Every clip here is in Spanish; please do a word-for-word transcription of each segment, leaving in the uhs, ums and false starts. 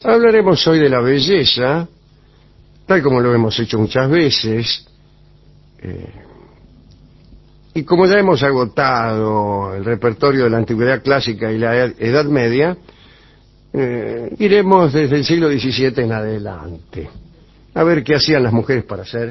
Hablaremos hoy de la belleza, tal como lo hemos hecho muchas veces, eh, y como ya hemos agotado el repertorio de la Antigüedad Clásica y la Edad Media, eh, iremos desde el siglo diecisiete en adelante, a ver qué hacían las mujeres para ser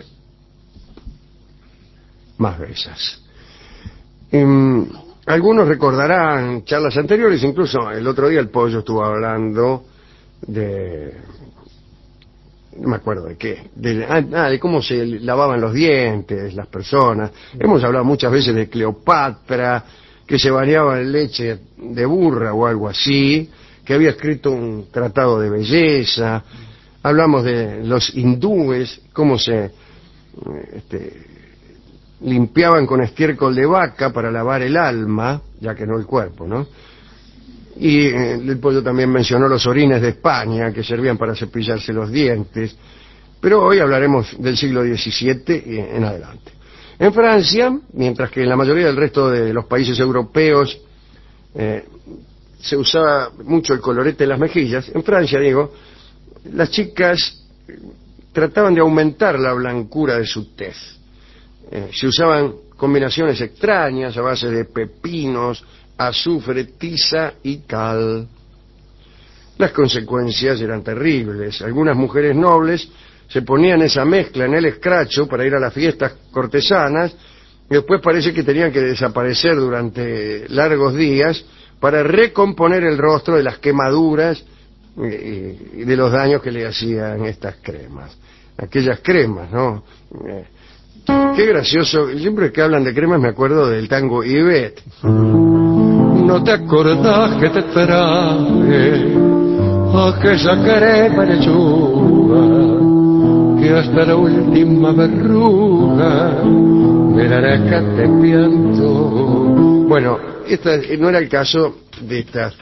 más bellas. Eh, algunos recordarán charlas anteriores, incluso el otro día el Pollo estuvo hablando de... no me acuerdo de qué, de, ah, de cómo se lavaban los dientes las personas. Hemos hablado muchas veces de Cleopatra, que se bañaba en leche de burra o algo así, que había escrito un tratado de belleza. Hablamos de los hindúes, cómo se este, limpiaban con estiércol de vaca para lavar el alma, ya que no el cuerpo, ¿no? Y eh, el Pollo también mencionó los orines de España, que servían para cepillarse los dientes. Pero hoy hablaremos del siglo diecisiete y en adelante. En Francia, mientras que en la mayoría del resto de los países europeos eh, se usaba mucho el colorete en las mejillas, en Francia, digo, las chicas trataban de aumentar la blancura de su tez. Eh, se usaban combinaciones extrañas a base de pepinos, azufre, tiza y cal. Las consecuencias eran terribles. Algunas mujeres nobles se ponían esa mezcla en el escracho para ir a las fiestas cortesanas y después parece que tenían que desaparecer durante largos días para recomponer el rostro de las quemaduras y de los daños que le hacían estas cremas. Aquellas cremas, ¿no? Qué gracioso. Siempre que hablan de cremas me acuerdo del tango Ivette. No te acordás que te traje aquella crema de lechuga, que hasta la última verruga me dará catepiando. Bueno, esta no era el caso de estas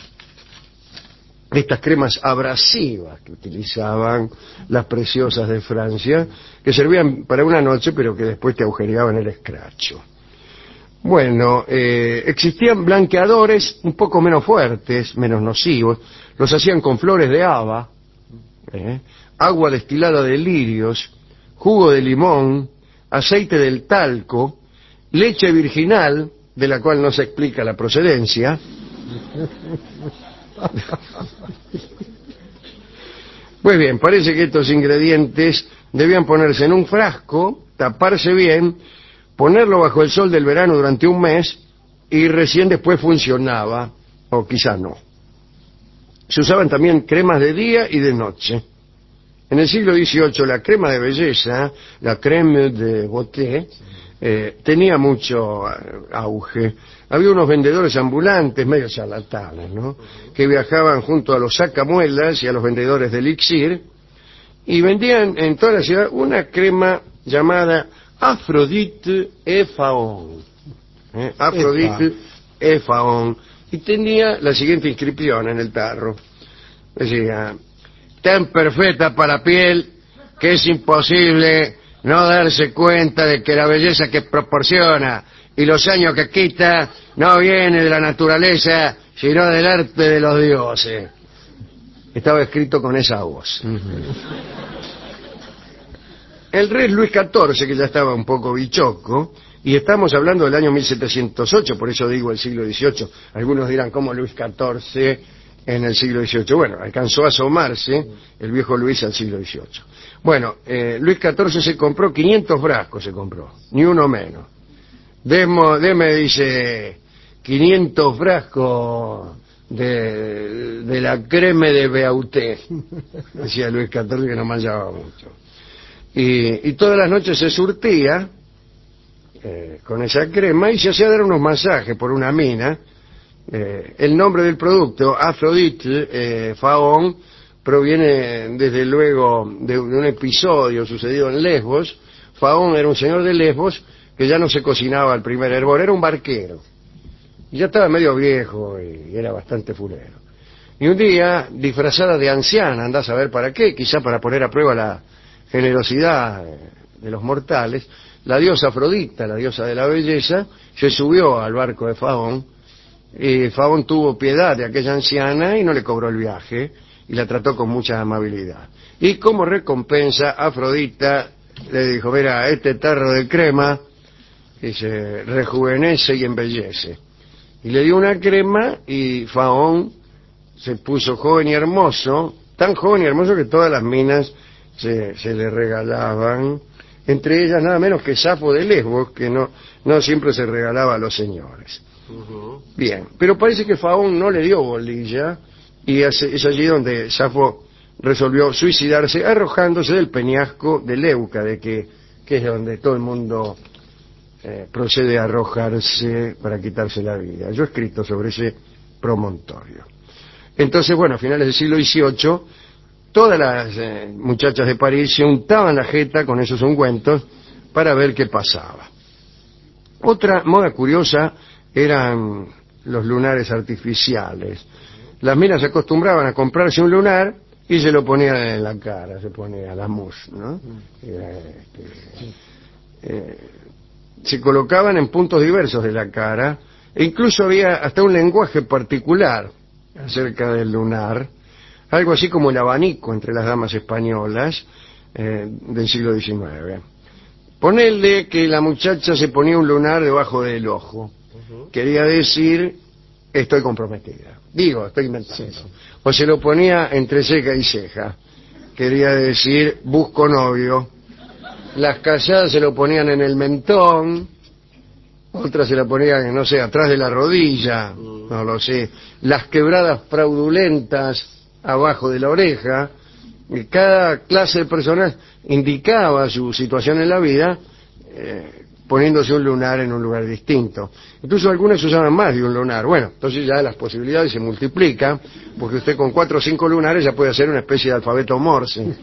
de estas cremas abrasivas que utilizaban las preciosas de Francia, que servían para una noche pero que después te agujereaban el escracho. Bueno, eh, existían blanqueadores un poco menos fuertes, menos nocivos. Los hacían con flores de haba, eh, agua destilada de lirios, jugo de limón, aceite del talco, leche virginal, de la cual no se explica la procedencia. Pues bien, parece que estos ingredientes debían ponerse en un frasco, taparse bien, ponerlo bajo el sol del verano durante un mes y recién después funcionaba, o quizá no. Se usaban también cremas de día y de noche. En el siglo dieciocho la crema de belleza, la crème de beauté, eh, tenía mucho auge. Había unos vendedores ambulantes, medio charlatanes, ¿no?, que viajaban junto a los sacamuelas y a los vendedores de elixir y vendían en toda la ciudad una crema llamada Aphrodite et Phaon, ¿eh? Aphrodite et Phaon, y tenía la siguiente inscripción en el tarro. Decía: tan perfecta para la piel que es imposible no darse cuenta de que la belleza que proporciona y los años que quita no viene de la naturaleza, sino del arte de los dioses. Estaba escrito con esa voz. El rey Luis catorce, que ya estaba un poco bichoco, y estamos hablando del año mil setecientos ocho, por eso digo el siglo dieciocho. Algunos dirán, ¿cómo Luis catorce en el siglo dieciocho? Bueno, alcanzó a asomarse el viejo Luis al siglo dieciocho. Bueno, eh, Luis catorce se compró quinientos frascos, se compró, ni uno menos. Demo, deme, dice, quinientos frascos de, de la creme de Beauté, decía Luis catorce, que no manchaba mucho. Y, y todas las noches se surtía eh, con esa crema y se hacía dar unos masajes por una mina. Eh, el nombre del producto, Aphrodite eh, Phaon, proviene desde luego de un episodio sucedido en Lesbos. Phaon era un señor de Lesbos que ya no se cocinaba al primer hervor, era un barquero. Y ya estaba medio viejo y era bastante fulero. Y un día, disfrazada de anciana, andá a saber para qué, quizá para poner a prueba la generosidad de los mortales, la diosa Afrodita, la diosa de la belleza, se subió al barco de Phaon, y Phaon tuvo piedad de aquella anciana y no le cobró el viaje, y la trató con mucha amabilidad. Y como recompensa, Afrodita le dijo, mira, este tarro de crema que se rejuvenece y embellece. Y le dio una crema y Faón se puso joven y hermoso, tan joven y hermoso que todas las minas se, se le regalaban, entre ellas nada menos que Safo de Lesbos, que no, no siempre se regalaba a los señores. Uh-huh. Bien, pero parece que Faón no le dio bolilla y es, es allí donde Safo resolvió suicidarse arrojándose del peñasco de Leucade, que, que es donde todo el mundo eh, procede a arrojarse para quitarse la vida. Yo he escrito sobre ese promontorio. Entonces, bueno, a finales del siglo dieciocho, todas las eh, muchachas de París se untaban la jeta con esos ungüentos para ver qué pasaba. Otra moda curiosa eran los lunares artificiales. Las minas se acostumbraban a comprarse un lunar y se lo ponían en la cara, se ponía la mousse, ¿no? Eh, eh, se colocaban en puntos diversos de la cara e incluso había hasta un lenguaje particular acerca del lunar, algo así como el abanico entre las damas españolas eh, del siglo diecinueve. Ponele que la muchacha se ponía un lunar debajo del ojo. Uh-huh. Quería decir, estoy comprometida. Digo, estoy inventando. Sí, sí. O se lo ponía entre ceja y ceja. Quería decir, busco novio. Las casadas se lo ponían en el mentón. Otras se la ponían, no sé, atrás de la rodilla. Uh-huh. No lo sé. Las quebradas fraudulentas abajo de la oreja. Y cada clase de personas indicaba su situación en la vida eh, poniéndose un lunar en un lugar distinto. Incluso algunas usaban más de un lunar. Bueno, entonces ya las posibilidades se multiplican, porque usted con cuatro o cinco lunares ya puede hacer una especie de alfabeto Morse.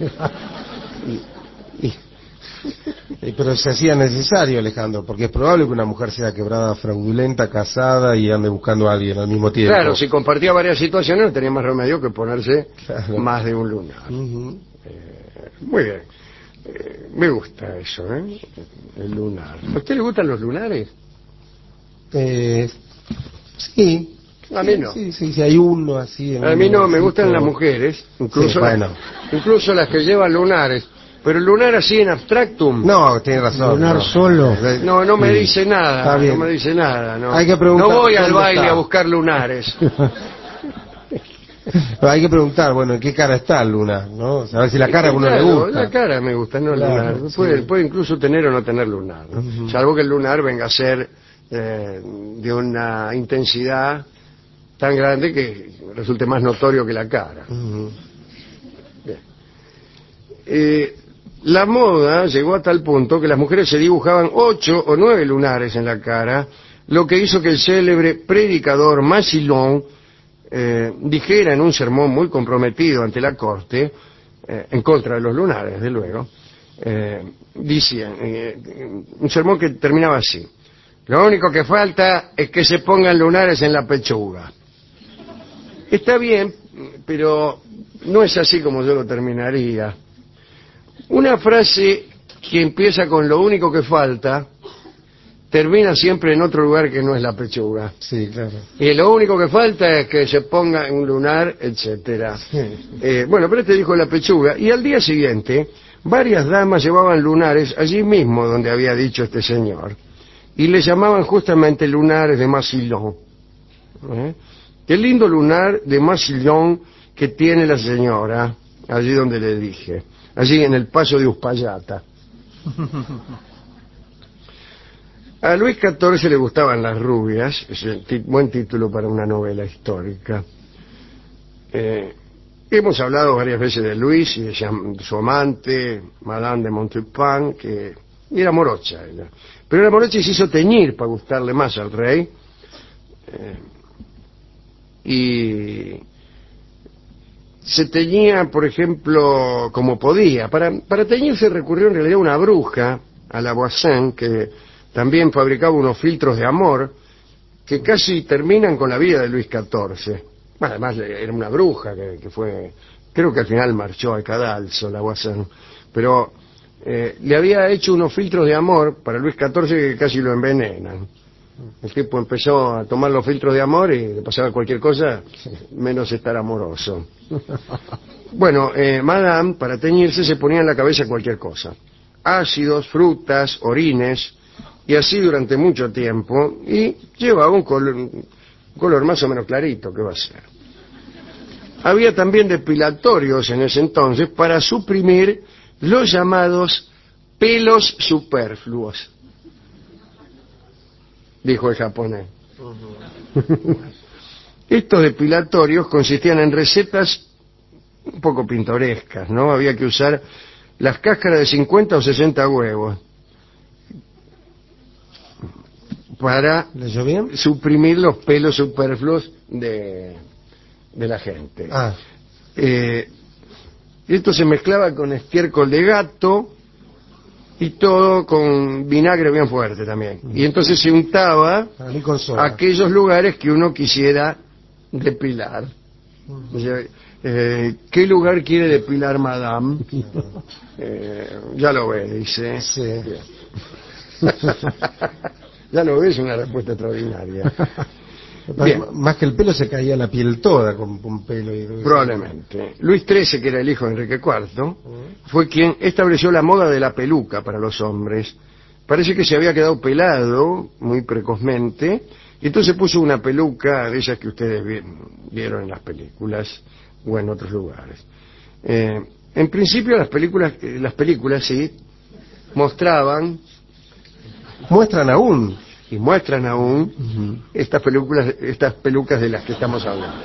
y, y... Pero se hacía necesario, Alejandro, porque es probable que una mujer sea quebrada, fraudulenta, casada y ande buscando a alguien al mismo tiempo. Claro, si compartía varias situaciones no tenía más remedio que ponerse claro. más de un lunar. Uh-huh. eh, muy bien. Eh, me gusta eso, ¿eh? El lunar. ¿A usted le gustan los lunares? Eh, sí. A mí no. Sí, sí, sí, hay uno así. A mí no, me gustan las mujeres, incluso, sí, bueno. las, incluso las que llevan lunares. Pero el lunar así en abstractum. No, tiene razón. Lunar no. solo. No, no me sí. dice nada. No me dice nada. No, hay que preguntar, no voy al baile está? a buscar lunares. Pero hay que preguntar, bueno, ¿en qué cara está el lunar? ¿No? A ver si la cara a uno claro, le gusta. La cara me gusta, no el claro, lunar. Puede, sí. puede incluso tener o no tener lunar. ¿no? Uh-huh. Salvo que el lunar venga a ser eh, de una intensidad tan grande que resulte más notorio que la cara. Uh-huh. Bien. Eh, La moda llegó a tal punto que las mujeres se dibujaban ocho o nueve lunares en la cara, lo que hizo que el célebre predicador Massillon eh, dijera en un sermón muy comprometido ante la corte, eh, en contra de los lunares, desde luego, eh, decía, eh, un sermón que terminaba así: lo único que falta es que se pongan lunares en la pechuga. Está bien, pero no es así como yo lo terminaría. Una frase que empieza con lo único que falta, termina siempre en otro lugar que no es la pechuga. Sí, claro. Y lo único que falta es que se ponga un lunar, etcétera. Sí. Eh, bueno, pero este dijo la pechuga. Y al día siguiente, varias damas llevaban lunares allí mismo donde había dicho este señor. Y le llamaban justamente lunares de Massillon. ¿Eh? Qué lindo lunar de Massillon que tiene la señora, allí donde le dije. Allí en el paso de Uspallata. A Luis catorce le gustaban las rubias, es un buen título para una novela histórica. Eh, hemos hablado varias veces de Luis y de su amante, Madame de Montauban, que era morocha ella. Pero era morocha y se hizo teñir para gustarle más al rey. Eh, y... se teñía, por ejemplo, como podía. Para, para teñirse recurrió en realidad una bruja, a la Voisin, que también fabricaba unos filtros de amor que casi terminan con la vida de Luis catorce. Bueno, además era una bruja que, que fue, creo que al final marchó al cadalso, la Voisin, pero eh, le había hecho unos filtros de amor para Luis catorce que casi lo envenenan. El tipo empezó a tomar los filtros de amor y le pasaba cualquier cosa, menos estar amoroso. Bueno, eh, Madame, para teñirse, se ponía en la cabeza cualquier cosa. Ácidos, frutas, orines, y así durante mucho tiempo, y llevaba un color, un color más o menos clarito, ¿qué va a ser? Había también depilatorios en ese entonces para suprimir los llamados pelos superfluos, dijo el japonés. Uh-huh. Estos depilatorios consistían en recetas un poco pintorescas, ¿no? Había que usar las cáscaras de cincuenta o sesenta huevos para ¿Leyó bien? suprimir los pelos superfluos de, de la gente. Ah. Eh, esto se mezclaba con estiércol de gato y todo con vinagre bien fuerte también. Y entonces se untaba a aquellos lugares que uno quisiera depilar. O sea, eh, ¿qué lugar quiere depilar Madame? Eh, ya lo ve, dice. Sí. Ya lo ves, una respuesta extraordinaria. Bien. Más que el pelo se caía la piel toda con un pelo. Y... Probablemente. Luis trece, que era el hijo de Enrique cuarto, fue quien estableció la moda de la peluca para los hombres. Parece que se había quedado pelado muy precozmente, y entonces puso una peluca de esas que ustedes vieron en las películas o en otros lugares. Eh, en principio las películas, las películas sí, mostraban... Muestran aún. Y muestran aún uh-huh. estas películas, estas pelucas de las que estamos hablando.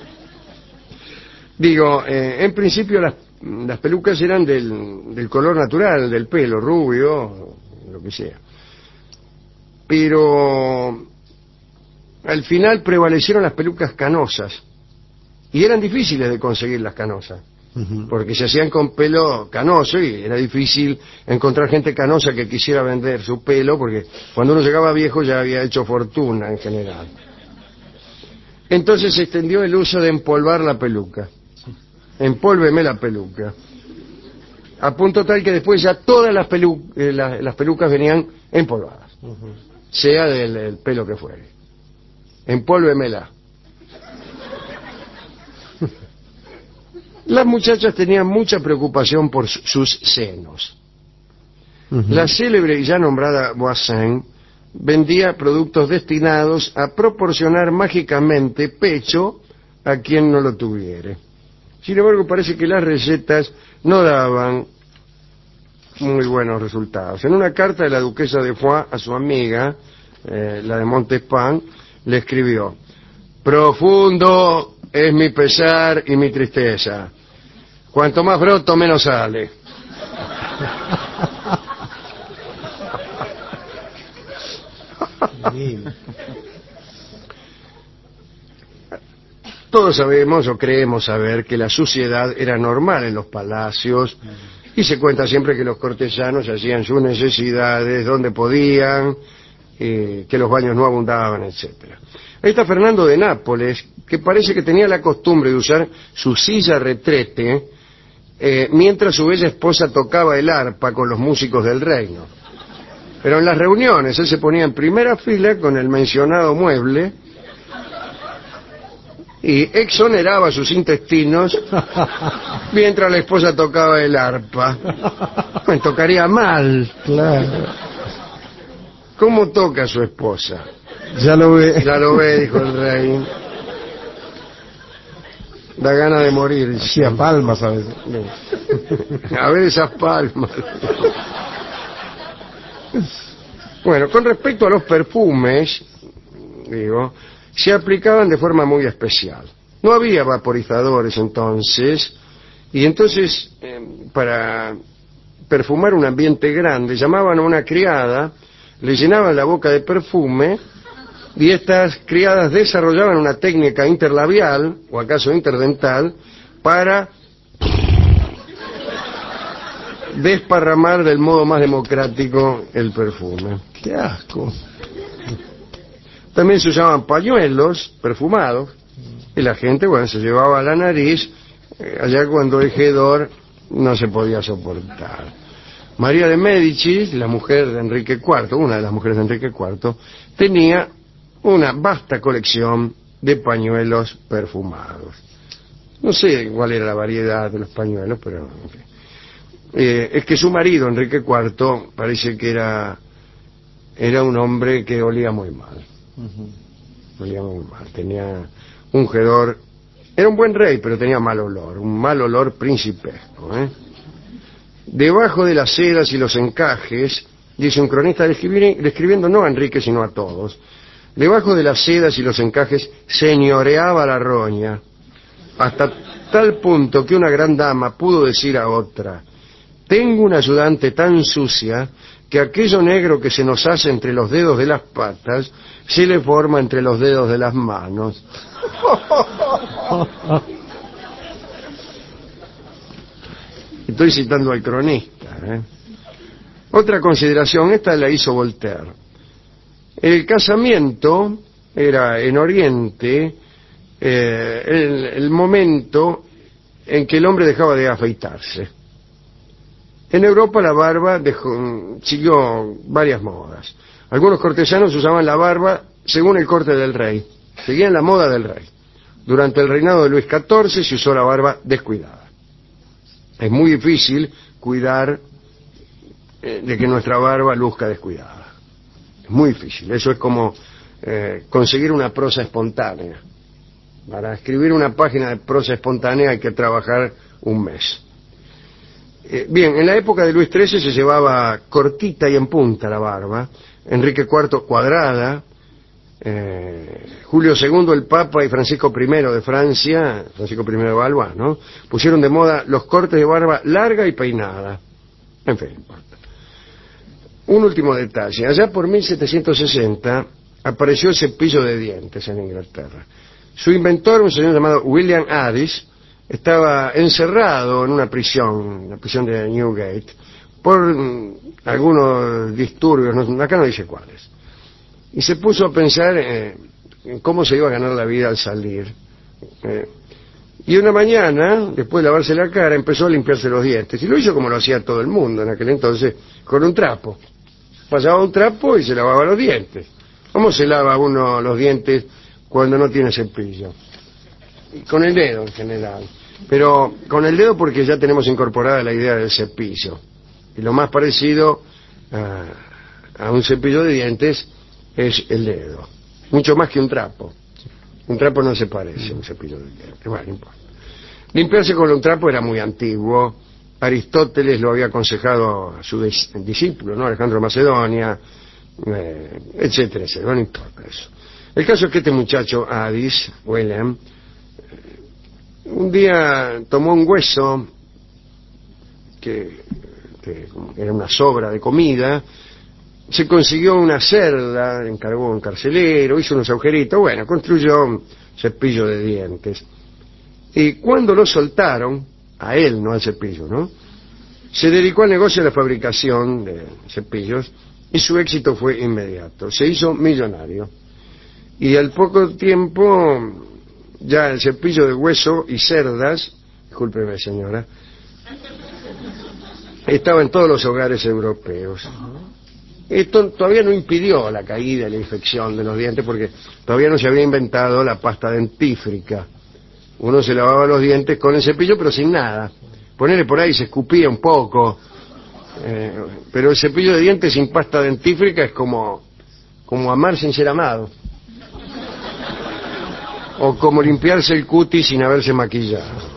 Digo, eh, en principio las, las pelucas eran del, del color natural, del pelo, rubio, lo que sea. Pero al final prevalecieron las pelucas canosas. Y eran difíciles de conseguir las canosas. Porque se hacían con pelo canoso y era difícil encontrar gente canosa que quisiera vender su pelo, porque cuando uno llegaba viejo ya había hecho fortuna en general. Entonces se extendió el uso de empolvar la peluca. Empólveme la peluca. A punto tal que después ya todas las, pelu eh, la, las pelucas venían empolvadas. Uh-huh. Sea del, del pelo que fuere. Empólvemela. Las muchachas tenían mucha preocupación por sus senos. Uh-huh. La célebre y ya nombrada Voisin vendía productos destinados a proporcionar mágicamente pecho a quien no lo tuviere. Sin embargo, parece que las recetas no daban muy buenos resultados. En una carta de la duquesa de Foix a su amiga, eh, la de Montespan, le escribió: profundo es mi pesar y mi tristeza. Cuanto más broto, menos sale. Todos sabemos o creemos saber que la suciedad era normal en los palacios y se cuenta siempre que los cortesanos hacían sus necesidades donde podían, eh, que los baños no abundaban, etcétera. Ahí está Fernando de Nápoles, que parece que tenía la costumbre de usar su silla retrete eh, mientras su bella esposa tocaba el arpa con los músicos del reino. Pero en las reuniones él se ponía en primera fila con el mencionado mueble y exoneraba sus intestinos mientras la esposa tocaba el arpa. Pues tocaría mal. Claro. ¿Cómo toca su esposa? Ya lo ve. Ya lo ve, dijo el rey. Da gana de morir. Sí, a palmas a veces. A ver esas palmas. Bueno, con respecto a los perfumes, digo, se aplicaban de forma muy especial. No había vaporizadores entonces, y entonces, eh, para perfumar un ambiente grande, llamaban a una criada, le llenaban la boca de perfume, y estas criadas desarrollaban una técnica interlabial, o acaso interdental, para desparramar del modo más democrático el perfume. ¡Qué asco! También se usaban pañuelos perfumados, y la gente, bueno, se llevaba a la nariz, eh, allá cuando el hedor no se podía soportar. María de Médicis, la mujer de Enrique cuarto, una de las mujeres de Enrique cuarto, tenía una vasta colección de pañuelos perfumados. No sé cuál era la variedad de los pañuelos, pero en fin. Eh, es que su marido, Enrique cuarto, parece que era, era un hombre que olía muy mal. Uh-huh. Olía muy mal. Tenía un hedor. Era un buen rey, pero tenía mal olor. Un mal olor principesco, ¿eh? Debajo de las sedas y los encajes, dice un cronista describiendo no a Enrique sino a todos, debajo de las sedas y los encajes señoreaba la roña, hasta tal punto que una gran dama pudo decir a otra: tengo una ayudante tan sucia que aquello negro que se nos hace entre los dedos de las patas se le forma entre los dedos de las manos. Estoy citando al cronista, ¿eh? Otra consideración, esta la hizo Voltaire. El casamiento era en Oriente eh, el, el momento en que el hombre dejaba de afeitarse. En Europa la barba dejó, siguió varias modas. Algunos cortesanos usaban la barba según el corte del rey, seguían la moda del rey. Durante el reinado de Luis catorce se usó la barba descuidada. Es muy difícil cuidar eh, de que nuestra barba luzca descuidada. Es muy difícil. Eso es como eh, conseguir una prosa espontánea. Para escribir una página de prosa espontánea hay que trabajar un mes. Eh, bien, en la época de Luis trece se llevaba cortita y en punta la barba. Enrique cuarto cuadrada. Eh, Julio segundo el Papa y Francisco primero de Francia, Francisco primero de Valois, ¿no?, pusieron de moda los cortes de barba larga y peinada. En fin, importa. Un último detalle. Allá por mil setecientos sesenta apareció el cepillo de dientes en Inglaterra. Su inventor, un señor llamado William Addis, estaba encerrado en una prisión, la prisión de Newgate, por mm, algunos disturbios, no, acá no dice cuáles. Y se puso a pensar eh, en cómo se iba a ganar la vida al salir. Eh, y una mañana, después de lavarse la cara, empezó a limpiarse los dientes. Y lo hizo como lo hacía todo el mundo en aquel entonces, con un trapo. Pasaba un trapo y se lavaba los dientes. ¿Cómo se lava uno los dientes cuando no tiene cepillo? Y con el dedo en general. Pero con el dedo porque ya tenemos incorporada la idea del cepillo. Y lo más parecido a, a un cepillo de dientes es el dedo, mucho más que un trapo. Un trapo no se parece a un cepillo de dientes. Bueno, no importa. Limpiarse con un trapo era muy antiguo. Aristóteles lo había aconsejado a su discípulo, ¿no?, Alejandro Macedonia, eh, etcétera, etcétera. No importa eso. El caso es que este muchacho, Addis, William, un día tomó un hueso que, que era una sobra de comida. Se consiguió una cerda, encargó a un carcelero, hizo unos agujeritos, bueno, construyó un cepillo de dientes. Y cuando lo soltaron, a él, no al cepillo, ¿no?, se dedicó al negocio de la fabricación de cepillos y su éxito fue inmediato. Se hizo millonario. Y al poco tiempo, ya el cepillo de hueso y cerdas, discúlpeme señora, estaba en todos los hogares europeos. Esto todavía no impidió la caída y la infección de los dientes porque todavía no se había inventado la pasta dentífrica. Uno se lavaba los dientes con el cepillo pero sin nada. Ponele por ahí, se escupía un poco. Eh, pero el cepillo de dientes sin pasta dentífrica es como, como amar sin ser amado. O como limpiarse el cutis sin haberse maquillado.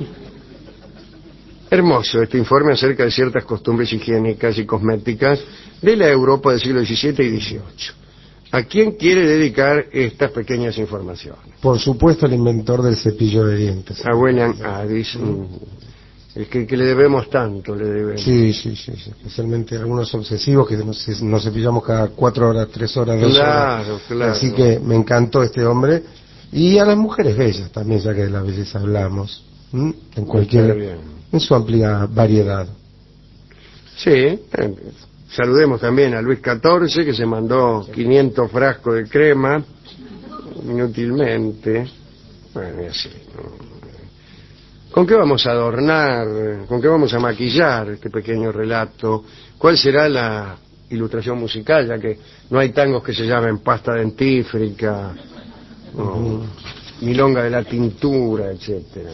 Hermoso este informe acerca de ciertas costumbres higiénicas y cosméticas de la Europa del siglo diecisiete y dieciocho. ¿A quién quiere dedicar estas pequeñas informaciones? Por supuesto, el inventor del cepillo de dientes. A William Addis, el que, que le debemos tanto, le debemos. Sí, sí, sí, sí. Especialmente algunos obsesivos que nos, nos cepillamos cada cuatro horas, tres horas, dos claro, horas. Claro. Así que me encantó este hombre. Y a las mujeres bellas también, ya que de la belleza hablamos. ¿Mm? En cualquier, en su amplia variedad. Sí, eh, saludemos también a Luis catorce, que se mandó quinientos frascos de crema, inútilmente. Bueno, y así, ¿no? ¿Con qué vamos a adornar, con qué vamos a maquillar este pequeño relato? ¿Cuál será la ilustración musical, ya que no hay tangos que se llamen Pasta Dentífrica, o Milonga de la Tintura, etcétera?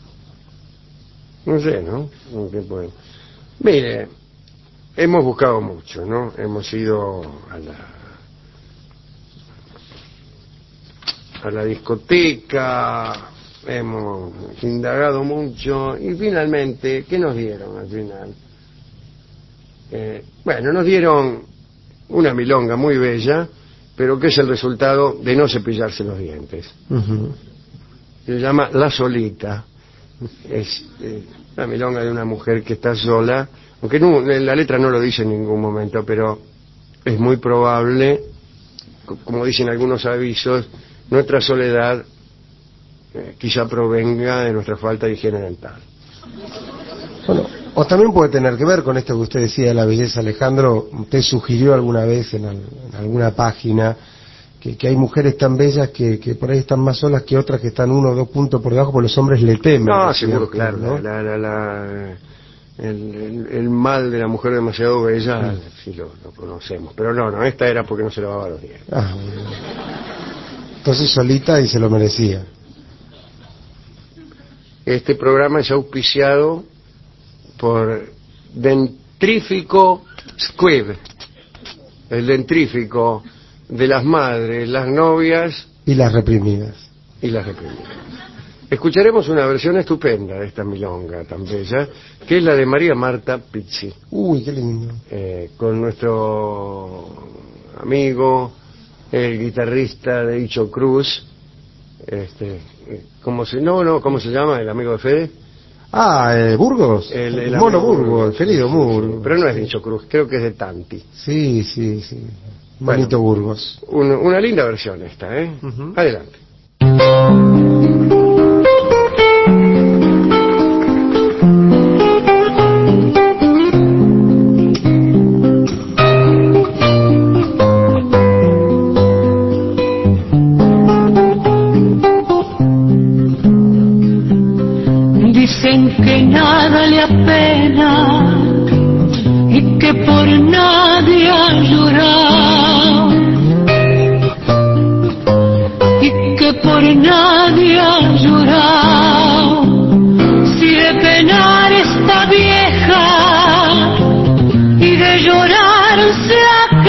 No sé, ¿no? ¿Qué puede? Mire, hemos buscado mucho, ¿no? Hemos ido a la a la discoteca, hemos indagado mucho y finalmente, ¿qué nos dieron al final? Eh, bueno, nos dieron una milonga muy bella, pero que es el resultado de no cepillarse los dientes. Uh-huh. Se llama La Solita. Es eh, la milonga de una mujer que está sola, aunque no, la letra no lo dice en ningún momento, pero es muy probable, como dicen algunos avisos, nuestra soledad eh, quizá provenga de nuestra falta de higiene dental. Bueno, o también puede tener que ver con esto que usted decía de la belleza, Alejandro. Usted sugirió alguna vez en, al, en alguna página que, que hay mujeres tan bellas que, que por ahí están más solas que otras que están uno o dos puntos por debajo, porque los hombres le temen. No, seguro, claro, ¿no? La, la, la, el, el, el mal de la mujer demasiado bella, sí, sí lo, lo conocemos. Pero no, no, esta era porque no se lavaba los dientes. Ah, entonces solita y se lo merecía. Este programa es auspiciado por Dentrífico Squib, el dentrífico de las madres, las novias y las reprimidas. Y las reprimidas. Escucharemos una versión estupenda de esta milonga tan bella, que es la de María Marta Pizzi. Uy, qué lindo. Eh, con nuestro amigo, el guitarrista de Icho Cruz, este, ¿cómo se, no, no, ¿cómo se llama el amigo de Fede? Ah, eh, Burgos. El, el Mono Burgos, el querido sí, Burgos. Sí, pero no es de Icho Cruz, creo que es de Tanti. Sí, sí, sí. Manito bueno, Burgos. Un, una linda versión esta, ¿eh? Uh-huh. Adelante. Dicen que nada le apena y que por nadie ha llorado, y que por nadie ha llorado. Si de penar está vieja y de llorar se ha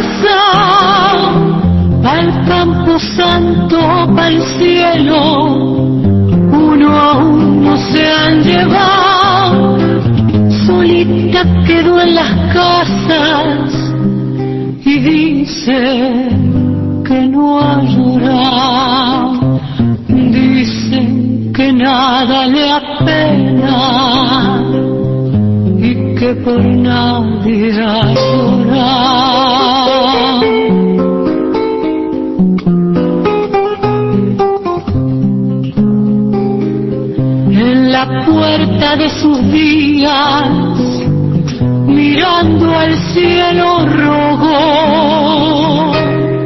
cansado, pa'l campo santo, pa'l cielo, uno a uno se han llevado. Solita quedó en las casas y dice que no ha llorado. Dicen que nada le apena y que por nadie ha llorado. En la puerta de sus días, mirando al cielo rogó,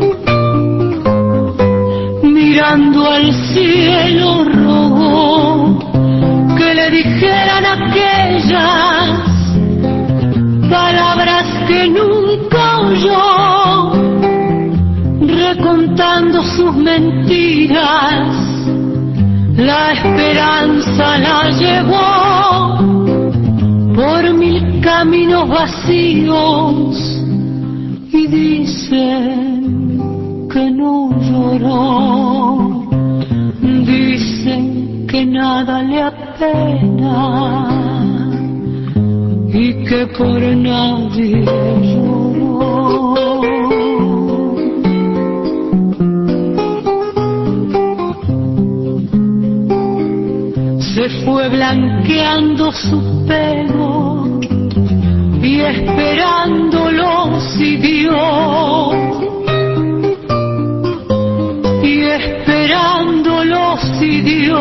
mirando al cielo rogó, que le dijeran aquellas palabras que nunca oyó, recontando sus mentiras. La esperanza la llevó por mil caminos vacíos y dicen que no lloró. Dicen que nada le apena y que por nadie lloró. Se fue blanqueando su pelo y esperándolo siguió, y esperándolo siguió.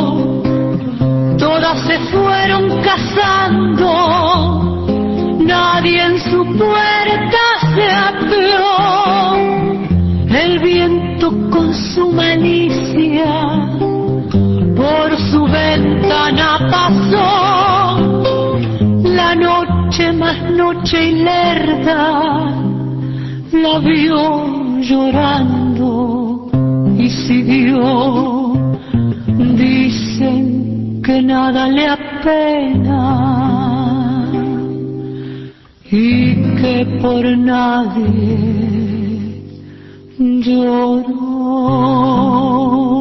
Todas se fueron casando, nadie en su puerta se apeó. El viento con su malicia por su su ventana pasó, la noche más noche y lerda, la vio llorando y siguió. Dicen que nada le apena y que por nadie lloró.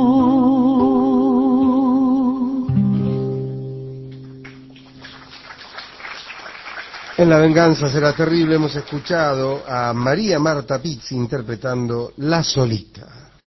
En La venganza será terrible hemos escuchado a María Marta Pizzi interpretando La Solita.